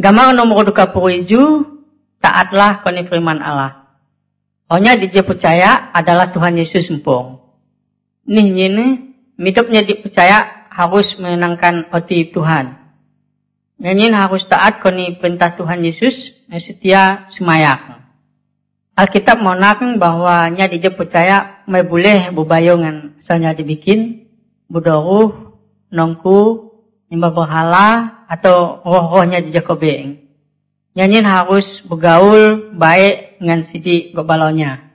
Gamang nomor 27, taatlah koni firman Allah. Ohnya dia percaya adalah Tuhan Yesus empong. Ini hidupnya dipercaya harus menyenangkan hati Tuhan. Nyanyin harus taat koni perintah Tuhan Yesus, setia semayak. Alkitab mengenalkan bahwa dia percaya may boleh berbayongan misalnya dibikin, budoruh, nongku, nyembah berhala, atau roh-rohnya di Jakobeng. Nyanyin harus bergaul baik dengan sidik gobalonya.